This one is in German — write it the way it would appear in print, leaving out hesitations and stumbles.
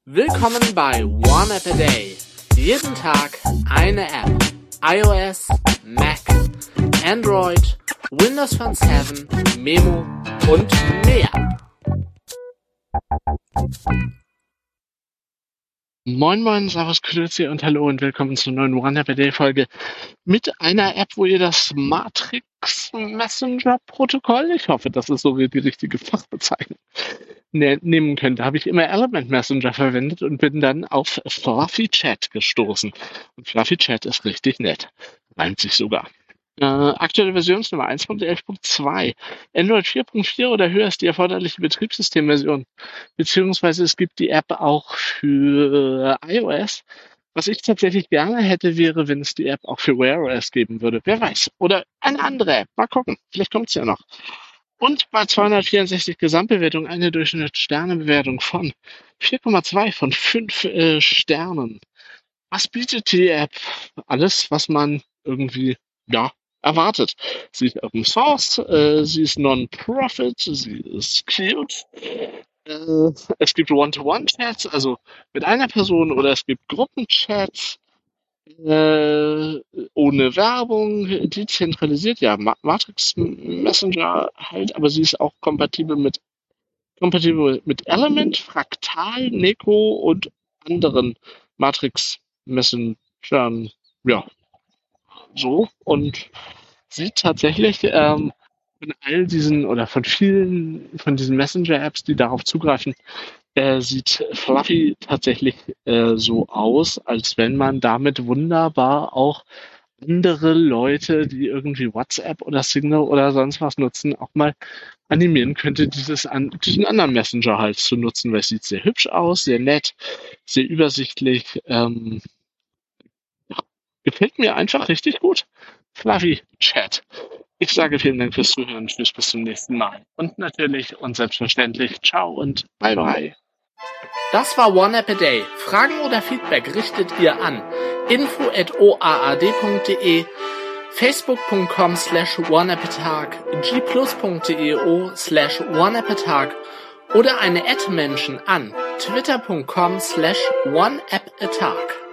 Willkommen bei One App a Day. Jeden Tag eine App. iOS, Mac, Android, Windows Phone 7, Memo und mehr. Moin moin, servus, grüezi und hallo und willkommen zur neuen One App a Day Folge mit einer App, wo ihr das Matrix Messenger Protokoll, ich hoffe, das ist so wie die richtige Fachbezeichnung, nehmen könnt. Da habe ich immer Element Messenger verwendet und bin dann auf Fluffy Chat gestoßen. Und Fluffy Chat ist richtig nett. Reimt sich sogar. Aktuelle Versionsnummer 1.11.2. Android 4.4 oder höher ist die erforderliche Betriebssystemversion. Beziehungsweise es gibt die App auch für iOS. Was ich tatsächlich gerne hätte, wäre, wenn es die App auch für Wear OS geben würde. Wer weiß. Oder eine andere App. Mal gucken. Vielleicht kommt es ja noch. Und bei 264 Gesamtbewertung eine Durchschnittssternebewertung von 4,2 von 5 Sternen. Was bietet die App? Alles, was man irgendwie, erwartet. Sie ist Open Source, sie ist Non-Profit, sie ist cute. Es gibt One-to-One-Chats, also mit einer Person, oder es gibt Gruppenchats, ohne Werbung, dezentralisiert, ja, Matrix Messenger halt, aber sie ist auch kompatibel mit Element, Fraktal, Neko und anderen Matrix Messengern, ja, so. Und sieht tatsächlich von all diesen oder von vielen von diesen Messenger-Apps, die darauf zugreifen, sieht Fluffy tatsächlich so aus, als wenn man damit wunderbar auch andere Leute, die irgendwie WhatsApp oder Signal oder sonst was nutzen, auch mal animieren könnte, diesen anderen Messenger halt zu nutzen, weil es sieht sehr hübsch aus, sehr nett, sehr übersichtlich. Gefällt mir einfach richtig gut. Fluffy Chat. Ich sage vielen Dank fürs Zuhören. Tschüss, bis zum nächsten Mal. Und natürlich und selbstverständlich ciao und bye bye. Das war One App a Day. Fragen oder Feedback richtet ihr an info@oaad.de, facebook.com/oneappatag, gplus.deo/oneappatag oder eine @Menschen an twitter.com/oneappatag.